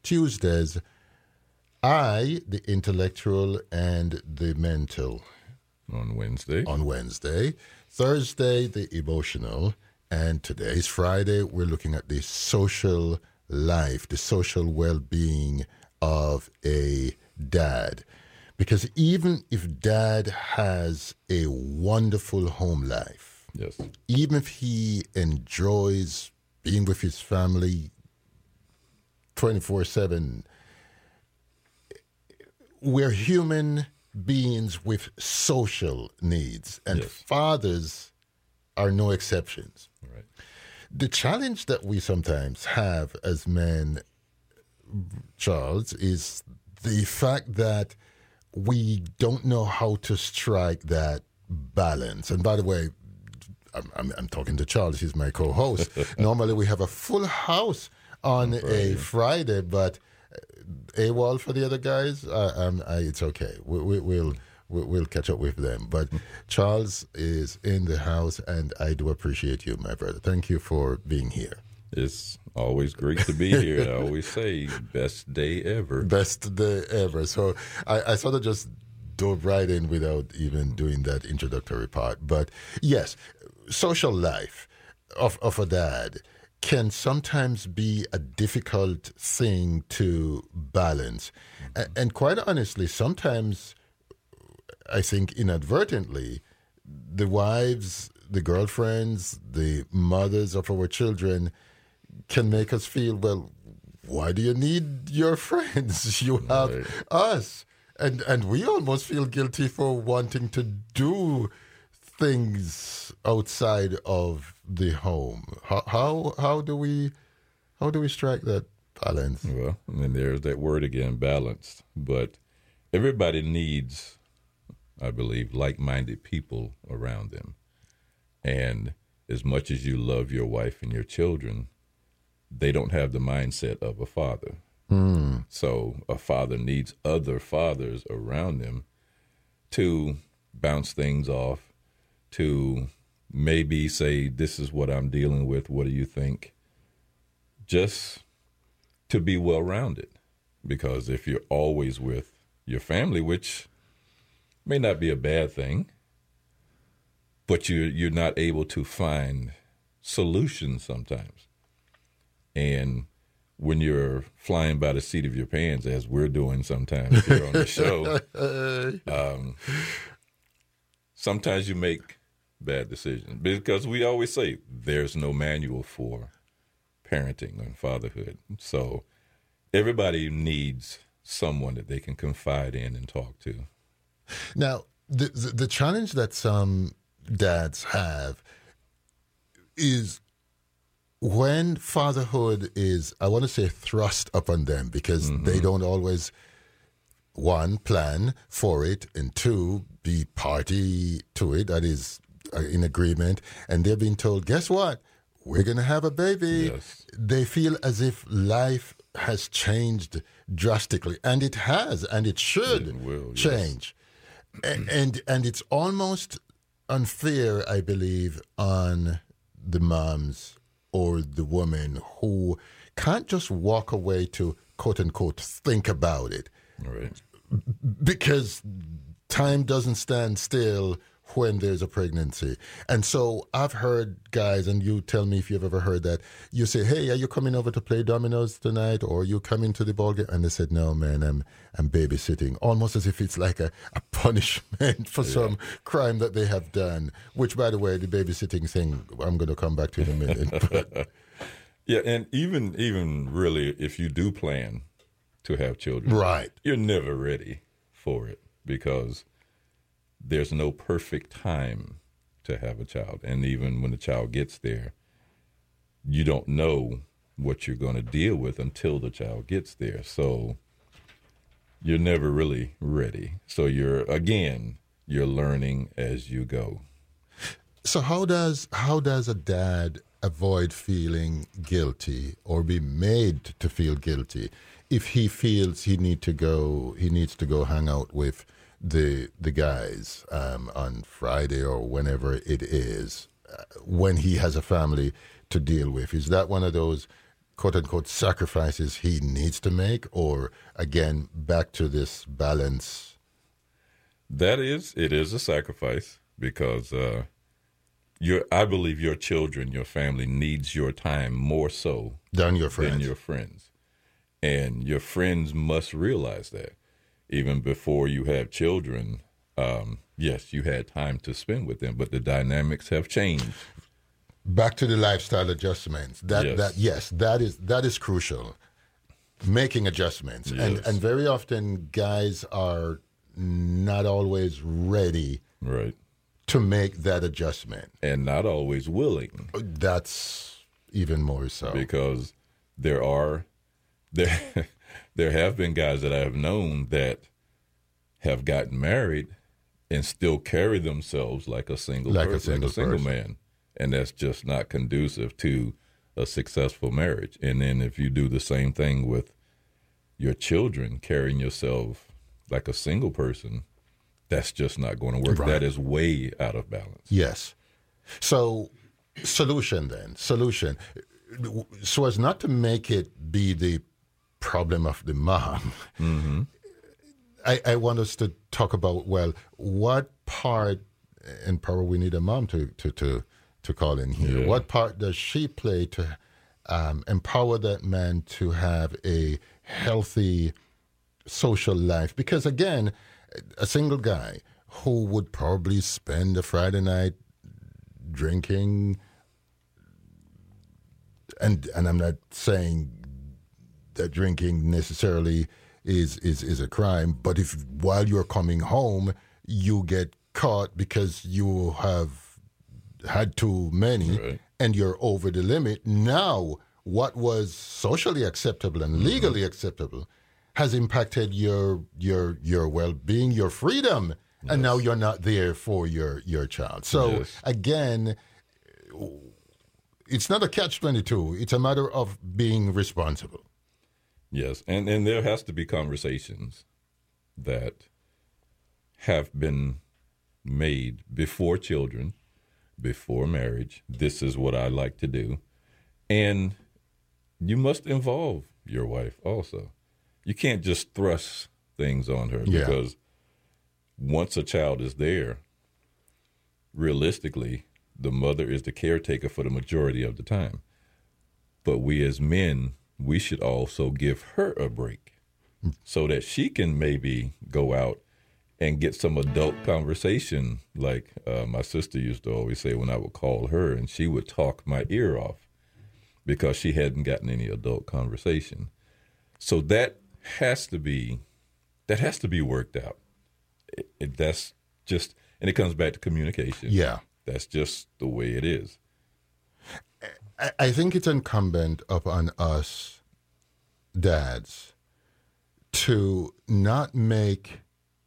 Tuesdays, I, the intellectual and the mental. On Wednesday. On Wednesday. Thursday, the emotional. And today's Friday, we're looking at the social life, the social well-being of a dad. Because even if dad has a wonderful home life, yes, even if he enjoys being with his family 24/7, we're human beings with social needs, and yes, fathers are no exceptions. right. The challenge that we sometimes have as men, Charles, is the fact that we don't know how to strike that balance. And by the way, I'm talking to Charles, he's my co-host. Normally we have a full house on a Friday, but AWOL for the other guys, it's okay. We'll catch up with them. But Charles is in the house, and I do appreciate you, my brother. Thank you for being here. It's always great to be here. I always say, best day ever. Best day ever. So I sort of just dove right in without even doing that introductory part. But yes, social life of a dad can sometimes be a difficult thing to balance. And quite honestly, sometimes I think inadvertently, the wives, the girlfriends, the mothers of our children can make us feel, well, why do you need your friends? You have us. And we almost feel guilty for wanting to do things outside of the home. How do we strike that balance? Well, and there's that word again, balanced. But everybody needs, I believe, like-minded people around them. And as much as you love your wife and your children, they don't have the mindset of a father. So a father needs other fathers around them to bounce things off, to maybe say, this is what I'm dealing with, what do you think? Just to be well-rounded. Because if you're always with your family, which may not be a bad thing, but you're not able to find solutions sometimes. And when you're flying by the seat of your pants, as we're doing sometimes here on the show, sometimes you make bad decisions. Because we always say there's no manual for parenting and fatherhood. So everybody needs someone that they can confide in and talk to. Now, the challenge that some dads have is when fatherhood is, I want to say, thrust upon them, because they don't always, one, plan for it, and two, be party to it, that is in agreement, and they're being told, guess what? We're going to have a baby. Yes. They feel as if life has changed drastically, and it has, and it should change. And it's almost unfair, I believe, on the moms or the women who can't just walk away to, quote unquote, think about it. Right. Because time doesn't stand still when there's a pregnancy. And so I've heard guys, and you tell me if you've ever heard that, you say, hey, are you coming over to play dominoes tonight, or you coming to the ball game? And they said, no, man, I'm babysitting, almost as if it's like a punishment for some crime that they have done, which, by the way, the babysitting thing, I'm going to come back to in a minute. But. Yeah, and even really, if you do plan to have children, right, you're never ready for it, because there's no perfect time to have a child. And even when the child gets there, you don't know what you're going to deal with until the child gets there. So you're never really ready. So you're learning as you go. So how does a dad avoid feeling guilty or be made to feel guilty if he feels he needs to go hang out with the guys on Friday or whenever it is, when he has a family to deal with? Is that one of those quote unquote sacrifices he needs to make, or again back to this balance? It is a sacrifice because I believe your children, your family needs your time more so Than your friends. than your friends. And your friends must realize that. Even before you have children, yes, you had time to spend with them, but the dynamics have changed. Back to the lifestyle adjustments. That is crucial. Making adjustments. Yes. And very often guys are not always ready Right. to make that adjustment. And not always willing. That's even more so. Because there have been guys that I have known that have gotten married and still carry themselves like a single person. man. And that's just not conducive to a successful marriage. And then if you do the same thing with your children, carrying yourself like a single person, that's just not going to work. Right. That is way out of balance. Yes. So, solution. So as not to make it be the problem of the mom, Mm-hmm. I want us to talk about, well, what part, and probably we need a mom to call in here, Yeah. what part does she play to empower that man to have a healthy social life? Because again, a single guy who would probably spend a Friday night drinking, and I'm not saying that drinking necessarily is a crime, but if while you're coming home you get caught because you have had too many, Right. and you're over the limit, now what was socially acceptable and legally acceptable has impacted your well-being, your freedom, and now you're not there for your child. So Yes. again, it's not a catch-22. It's a matter of being responsible. Yes, and there has to be conversations that have been made before children, before marriage. This is what I like to do. And you must involve your wife also. You can't just thrust things on her Yeah. because once a child is there, realistically, the mother is the caretaker for the majority of the time. But we as men, we should also give her a break so that she can maybe go out and get some adult conversation. Like my sister used to always say when I would call her, and she would talk my ear off because she hadn't gotten any adult conversation. So that has to be worked out. That's just, and it comes back to communication. Yeah. That's just the way it is. I think it's incumbent upon us dads to not make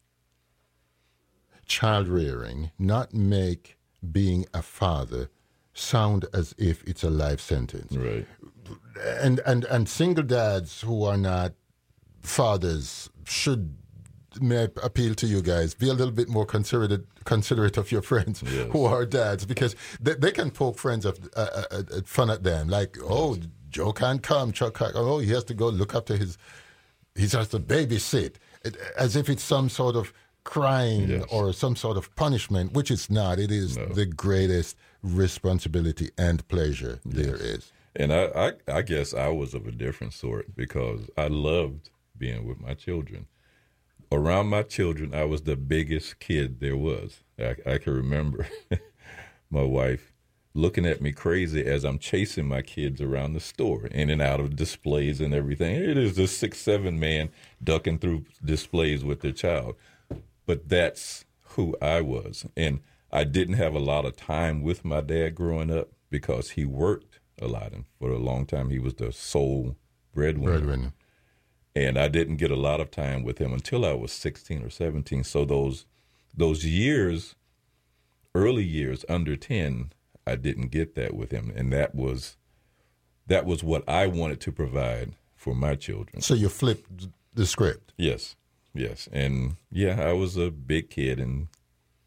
child rearing, not make being a father sound as if it's a life sentence. Right. And single dads who are not fathers should, may I appeal to you guys, be a little bit more considerate of your friends Yes. who are dads, because they can poke friends of fun at them, like, oh, Joe can't come, Chuck can't, oh, he has to go look after he has to babysit, as if it's some sort of crime Yes. or some sort of punishment, which it's not. It is the greatest responsibility and pleasure there is. And I guess I was of a different sort because I loved being with my children. Around my children, I was the biggest kid there was. I can remember my wife looking at me crazy as I'm chasing my kids around the store, in and out of displays and everything. It is this 6'7" man ducking through displays with their child. But that's who I was. And I didn't have a lot of time with my dad growing up because he worked a lot. And for a long time, he was the sole breadwinner. And I didn't get a lot of time with him until I was 16 or 17. So those years, early years, under 10, I didn't get that with him. And that was what I wanted to provide for my children. So you flipped the script. Yes. And yeah, I was a big kid and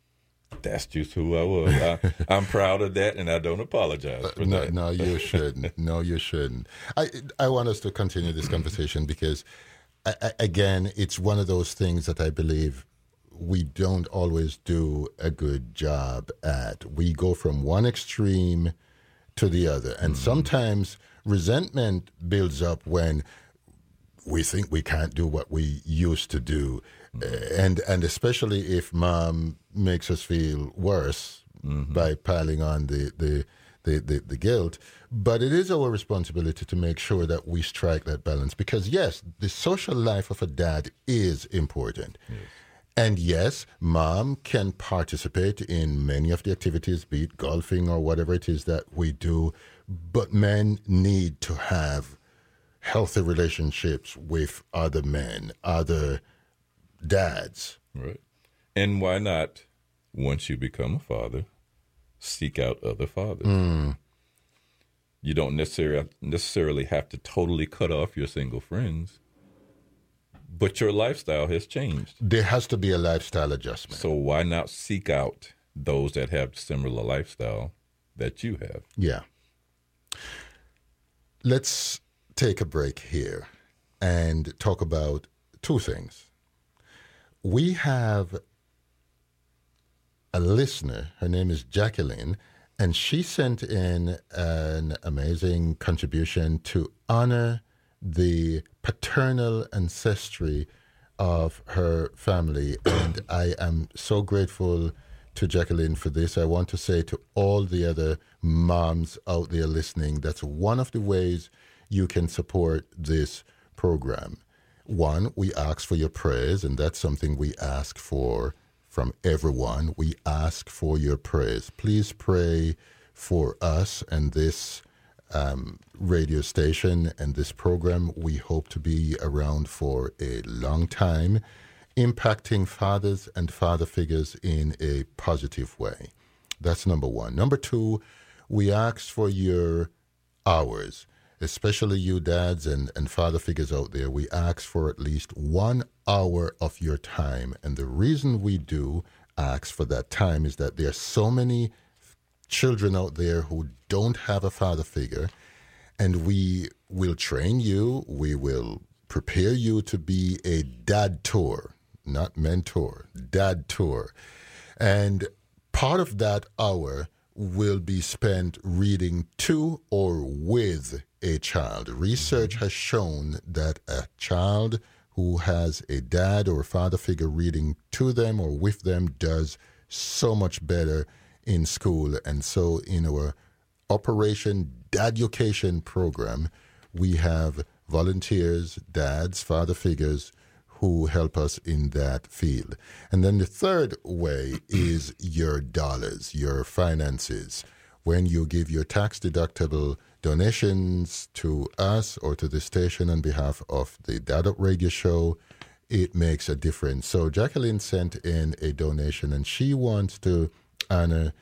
That's just who I was. I'm proud of that, and I don't apologize for that. No, you shouldn't. No, you shouldn't. I want us to continue this conversation because, again, it's one of those things that I believe we don't always do a good job at. We go from one extreme to the other, and sometimes resentment builds up when we think we can't do what we used to do. And especially if mom makes us feel worse by piling on the guilt. But it is our responsibility to make sure that we strike that balance because, yes, the social life of a dad is important. Yes. And yes, mom can participate in many of the activities, be it golfing or whatever it is that we do, but men need to have healthy relationships with other men, other dads. Right. And why not, once you become a father, seek out other fathers? You don't necessarily have to totally cut off your single friends, but your lifestyle has changed. There has to be a lifestyle adjustment. So why not seek out those that have similar lifestyle that you have? Yeah. Let's take a break here and talk about two things. We have a listener, her name is Jacqueline, and she sent in an amazing contribution to honor the paternal ancestry of her family. And I am so grateful to Jacqueline for this. I want to say to all the other moms out there listening, that's one of the ways you can support this program. One, we ask for your prayers, and that's something we ask for from everyone. We ask for your prayers. Please pray for us and this radio station and this program. We hope to be around for a long time, impacting fathers and father figures in a positive way. That's number one. Number two, we ask for your hours. Especially you dads and father figures out there, we ask for at least 1 hour of your time. And the reason we do ask for that time is that there are so many children out there who don't have a father figure, and we will train you, we will prepare you to be a dad tour, not mentor, dad tour. And part of that hour will be spent reading to or with a child. Research has shown that a child who has a dad or a father figure reading to them or with them does so much better in school. And so in our Operation Daducation program, we have volunteers, dads, father figures who help us in that field. And then the third way is your dollars, your finances. When you give your tax-deductible donations to us or to the station on behalf of the Dad Up Radio Show, it makes a difference. So Jacqueline sent in a donation, and she wants to honor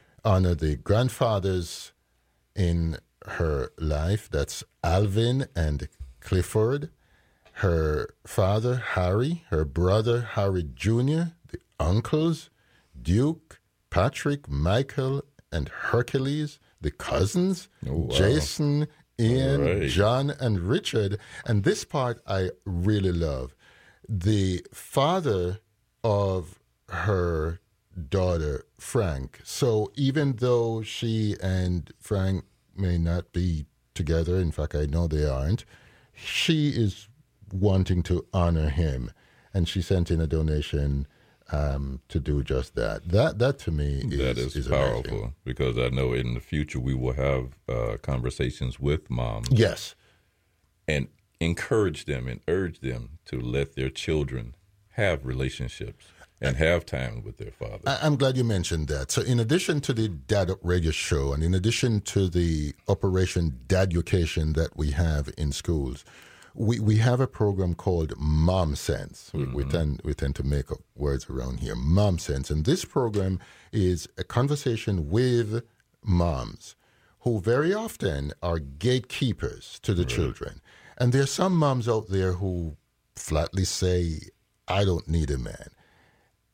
the grandfathers in her life. That's Alvin and Clifford, her father, Harry, her brother, Harry Jr., the uncles, Duke, Patrick, Michael, and Hercules, the cousins, Jason, Ian, John, and Richard. And this part I really love. The father of her daughter, Frank. So even though she and Frank may not be together, in fact, I know they aren't, she is wanting to honor him. And she sent in a donation to do just that. That to me is powerful, amazing. because I know in the future we will have conversations with moms. Yes. And encourage them and urge them to let their children have relationships and have time with their father. I'm glad you mentioned that. So in addition to the Dad Up Radio Show and in addition to the Operation Daducation that we have in schools, we have a program called Mom Sense. We tend to make up words around here. Mom Sense. And this program is a conversation with moms who very often are gatekeepers to the children. And there are some moms out there who flatly say, I don't need a man.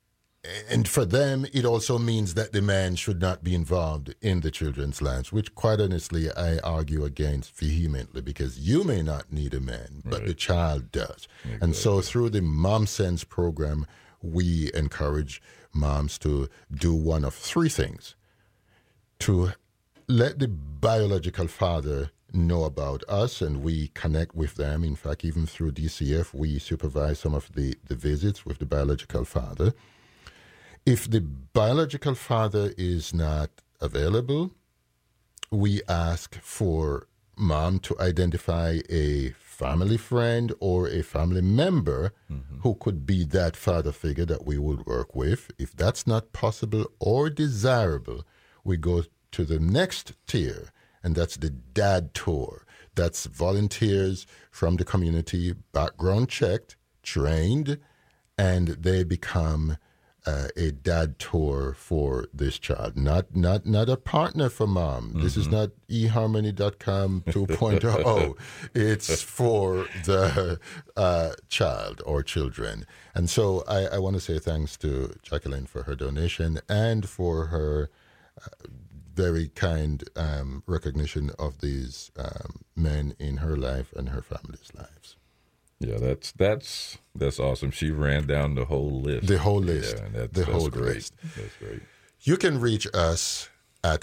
And for them, it also means that the man should not be involved in the children's lives, which quite honestly I argue against vehemently, because you may not need a man, but the child does. Exactly. And so through the Mom Sense program, we encourage moms to do one of three things: to let the biological father know about us, and we connect with them. In fact, even through DCF, we supervise some of the visits with the biological father. If the biological father is not available, we ask for mom to identify a family friend or a family member who could be that father figure that we would work with. If that's not possible or desirable, we go to the next tier, and that's the dad tour. That's volunteers from the community, background checked, trained, and they become a dad tour for this child. Not a partner for mom. This is not eharmony.com 2.0. It's for the child or children. And so I want to say thanks to Jacqueline for her donation and for her very kind recognition of these men in her life and her family's lives. Yeah, that's awesome. She ran down the whole list. The whole list. Yeah, that's great. List. That's great. You can reach us at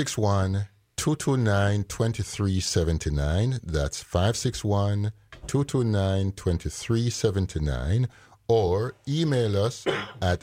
561-229-2379. That's 561-229-2379. Or email us at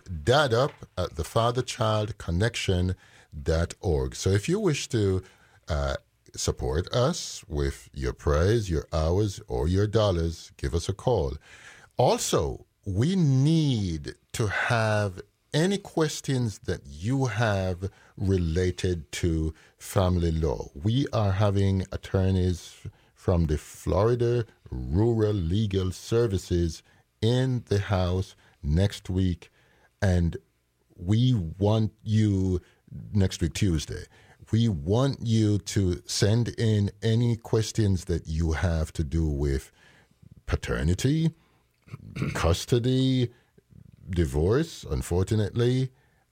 dadup@thefatherchildconnection.org. So if you wish to support us with your prayers, your hours, or your dollars, give us a call. Also, we need to have any questions that you have related to family law. We are having attorneys from the Florida Rural Legal Services in the house next week, and we want you next week, Tuesday. We want you to send in any questions that you have to do with paternity, custody, divorce, unfortunately,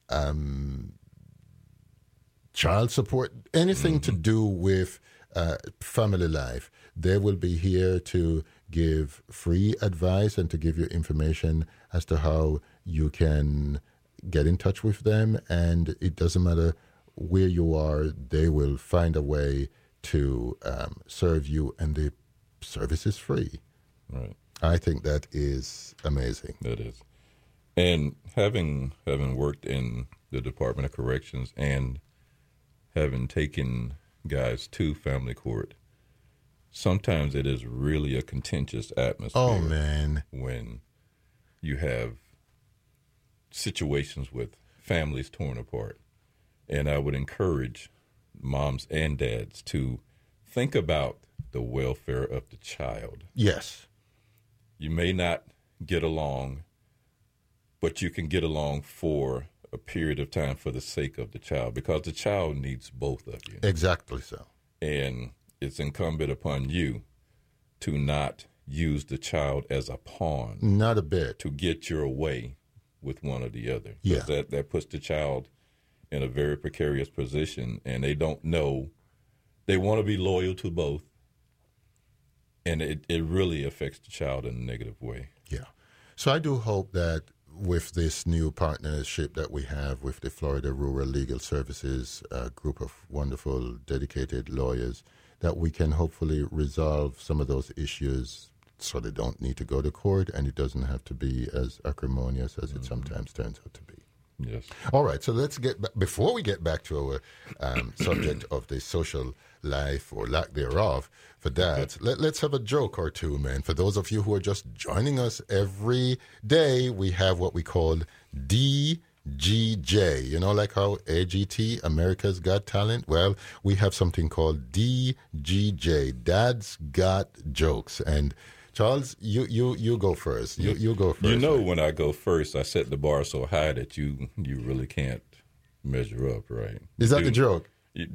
child support, anything to do with family life. They will be here to give free advice and to give you information as to how you can get in touch with them. And it doesn't matter where you are, they will find a way to serve you, and the service is free. Right. I think that is amazing. That is. And having worked in the Department of Corrections and having taken guys to family court, sometimes it is really a contentious atmosphere. Oh, man. When you have situations with families torn apart. And I would encourage moms and dads to think about the welfare of the child. Yes. You may not get along, but you can get along for a period of time for the sake of the child, because the child needs both of you. Exactly so. And it's incumbent upon you to not use the child as a pawn. Not a bit. To get your way with one or the other. Yeah. That puts the child in a very precarious position, and they don't know. They want to be loyal to both, and it really affects the child in a negative way. Yeah. So I do hope that with this new partnership that we have with the Florida Rural Legal Services, a group of wonderful, dedicated lawyers, that we can hopefully resolve some of those issues so they don't need to go to court, and it doesn't have to be as acrimonious as it sometimes turns out to be. Yes. All right, so let's get back, before we get back to our subject of the social life or lack thereof for dads, let's have a joke or two, man. For those of you who are just joining us every day, we have what we call DGJ. You know, like how AGT, America's Got Talent? Well, we have something called DGJ, Dad's Got Jokes. And Charles, you go first. You go first. You know, when I go first, I set the bar so high that you really can't measure up, right? Is that the joke?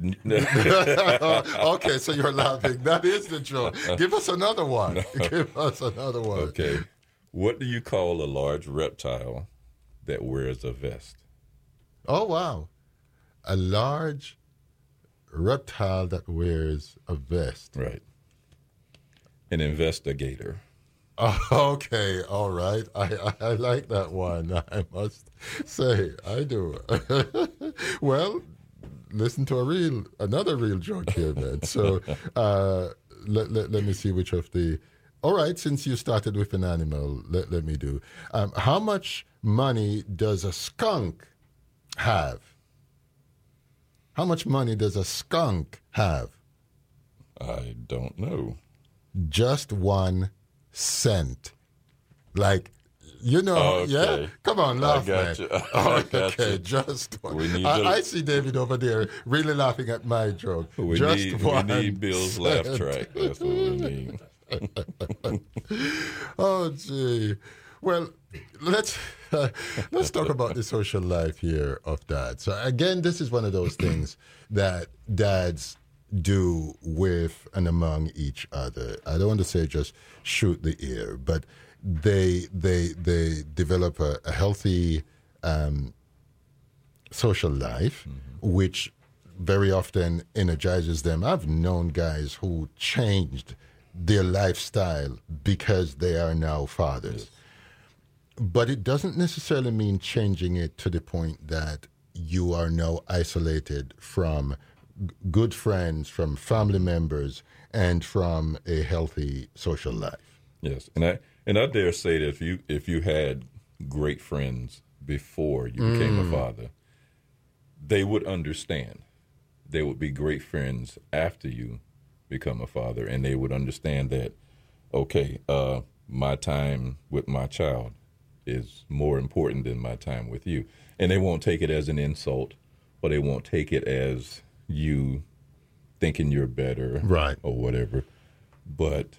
Okay, so you're laughing. That is the joke. Give us another one. Give us another one. Okay. What do you call a large reptile that wears a vest. Oh, wow. A large reptile that wears a vest. Right. An investigator. Oh, okay, all right. I like that one. I must say, I do. Well, listen to another real joke here, man. So let me see which of the. All right, since you started with an animal, let me do. How much money does a skunk have? How much money does a skunk have? I don't know. Just 1 cent. Like, Okay. yeah? Come on, laugh, I got man. you. Oh, I got okay, you. just one. We need I see David over there really laughing at my joke. We need Bill's laugh track. That's what we need. Oh, gee. Well, let's talk about the social life here of dad. So again, this is one of those things that dads do with and among each other. I don't want to say just shoot the air, but they develop a healthy social life, which very often energizes them. I've known guys who changed their lifestyle because they are now fathers. Yes. But it doesn't necessarily mean changing it to the point that you are now isolated from good friends, from family members, and from a healthy social life. Yes, and I dare say that if you had great friends before you became a father, they would understand. They would be great friends after you become a father, and they would understand that, okay, my time with my child is more important than my time with you. And they won't take it as an insult, or they won't take it as you thinking you're better, right, or whatever. But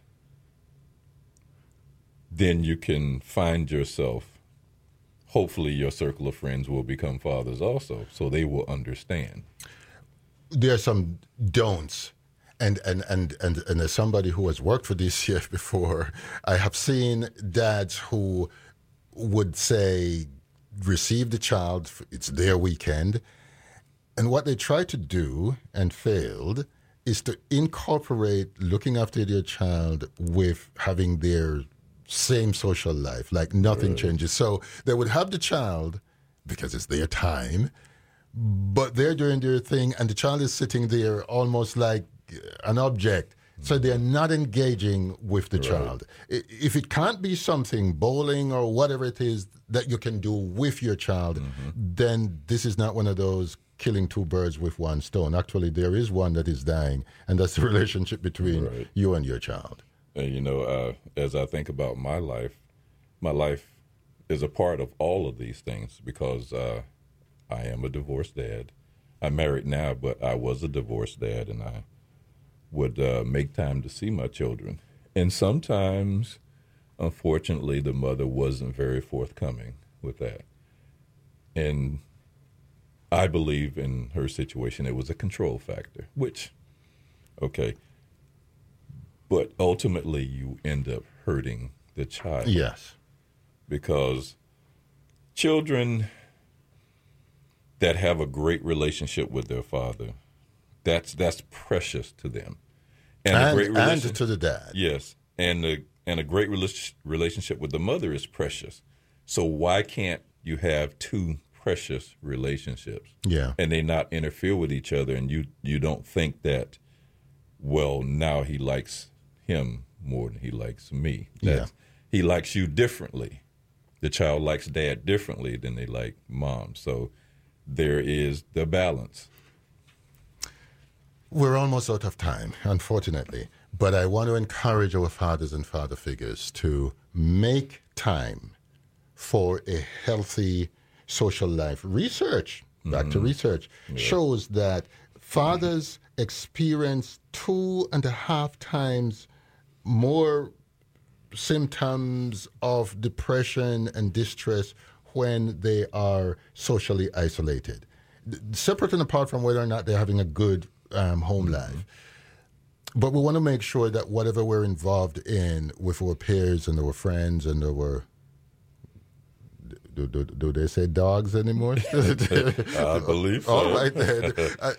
then you can find yourself, hopefully your circle of friends will become fathers also, so they will understand. There are some don'ts. And as somebody who has worked for DCF before, I have seen dads who would say, receive the child, it's their weekend. And what they tried to do and failed is to incorporate looking after their child with having their same social life, like nothing changes. So they would have the child because it's their time, but they're doing their thing, and the child is sitting there almost like an object. So they're not engaging with the child. If it can't be something, bowling or whatever it is that you can do with your child, then this is not one of those killing two birds with one stone. Actually, there is one that is dying, and that's the relationship between you and your child. And, as I think about my life is a part of all of these things because I am a divorced dad. I'm married now, but I was a divorced dad, and I would make time to see my children. And sometimes, unfortunately, the mother wasn't very forthcoming with that. And I believe in her situation it was a control factor, which, okay. But ultimately, you end up hurting the child. Yes. Because children that have a great relationship with their father, that's precious to them, and a great and to the dad. Yes, and a great relationship with the mother is precious. So why can't you have two precious relationships? Yeah, and they not interfere with each other, and you don't think that, well, now he likes him more than he likes me. He likes you differently. The child likes dad differently than they like mom. So there is the balance. We're almost out of time, unfortunately, but I want to encourage our fathers and father figures to make time for a healthy social life. Research, back to research, shows that fathers experience 2.5 times more symptoms of depression and distress when they are socially isolated, separate and apart from whether or not they're having a good home life. But we want to make sure that whatever we're involved in with our peers and our friends and our Do they say dogs anymore? I believe so. All right, then.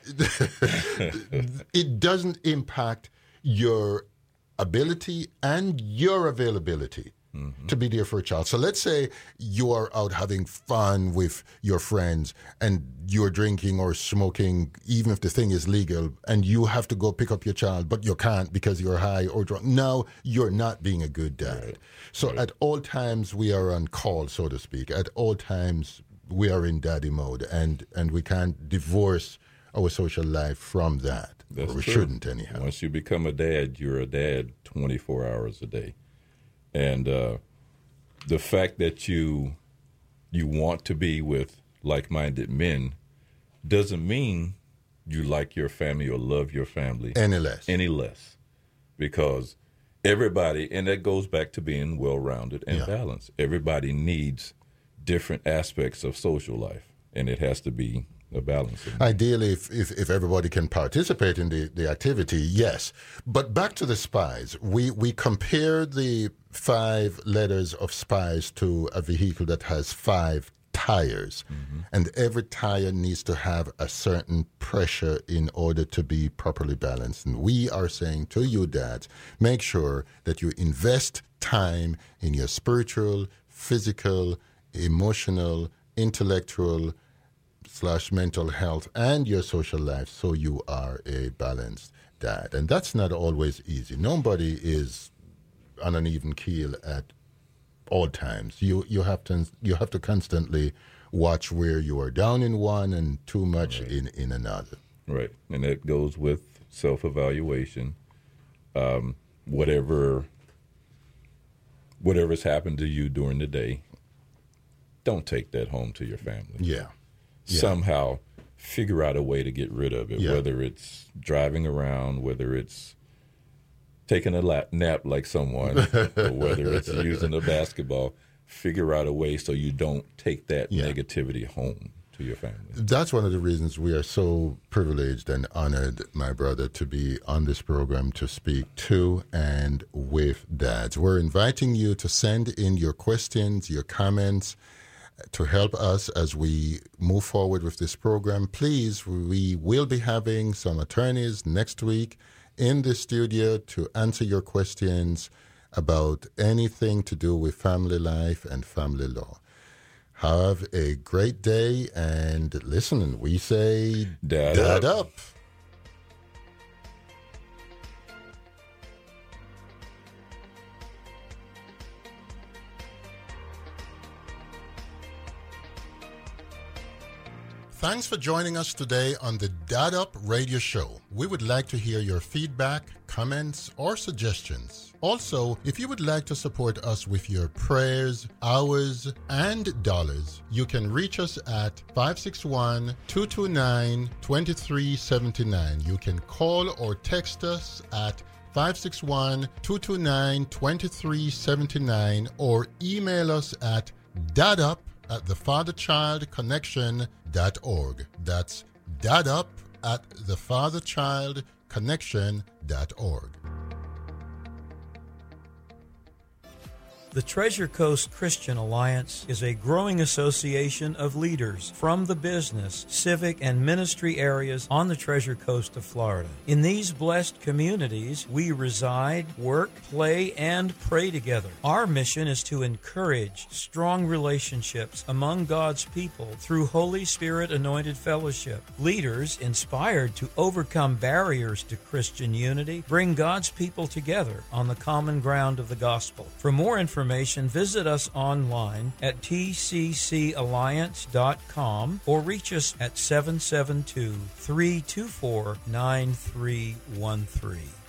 It doesn't impact your ability and your availability to be there for a child. So let's say you are out having fun with your friends and you're drinking or smoking, even if the thing is legal, and you have to go pick up your child, but you can't because you're high or drunk. Now you're not being a good dad. Right. So Right. at all times we are on call, so to speak. At all times we are in daddy mode, and we can't divorce our social life from that. That's or we true. shouldn't anyhow. Once you become a dad, you're a dad 24 hours a day. And the fact that you want to be with like-minded men doesn't mean you like your family or love your family Any less. Because everybody, and that goes back to being well-rounded and Yeah. balanced. Everybody needs different aspects of social life, and it has to be a balance. Ideally, if everybody can participate in the activity, yes. But back to the spies. We compare the 5 letters of spies to a vehicle that has 5 tires. And every tire needs to have a certain pressure in order to be properly balanced. And we are saying to you, dads, make sure that you invest time in your spiritual, physical, emotional, intellectual, / mental health and your social life, so you are a balanced dad. And that's not always easy. Nobody is on an even keel at all times. You have to constantly watch where you are down in one and too much in another. Right, and that goes with self-evaluation. Whatever's happened to you during the day, don't take that home to your family. Yeah. Somehow figure out a way to get rid of it, Yeah. whether it's driving around, whether it's taking a nap like someone, or whether it's using a basketball. Figure out a way so you don't take that negativity home to your family. That's one of the reasons we are so privileged and honored, my brother, to be on this program to speak to and with dads. We're inviting you to send in your questions, your comments, to help us as we move forward with this program. Please, we will be having some attorneys next week in the studio to answer your questions about anything to do with family life and family law. Have a great day, and listen, we say dad up. Thanks for joining us today on the Dad Up Radio Show. We would like to hear your feedback, comments, or suggestions. Also, if you would like to support us with your prayers, hours, and dollars, you can reach us at 561-229-2379. You can call or text us at 561-229-2379 or email us at dadup@thefatherchildconnection.org. That's dadup@thefatherchildconnection.org. The Treasure Coast Christian Alliance is a growing association of leaders from the business, civic, and ministry areas on the Treasure Coast of Florida. In these blessed communities, we reside, work, play, and pray together. Our mission is to encourage strong relationships among God's people through Holy Spirit-anointed fellowship. Leaders, inspired to overcome barriers to Christian unity, bring God's people together on the common ground of the gospel. For more information, visit us online at tccalliance.com or reach us at 772-324-9313.